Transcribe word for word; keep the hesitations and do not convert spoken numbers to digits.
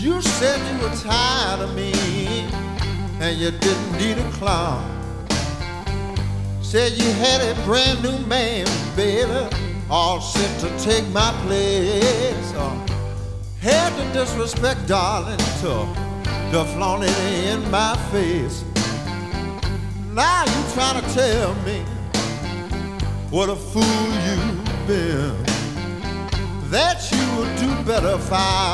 You said you were tired of me and you didn't need a clown. Said you had a brand new man, baby, all set to take my place. Uh, had the disrespect, darling, to, to flaunt it in my face. Now you trying to tell me what a fool you've been, that you would do better if I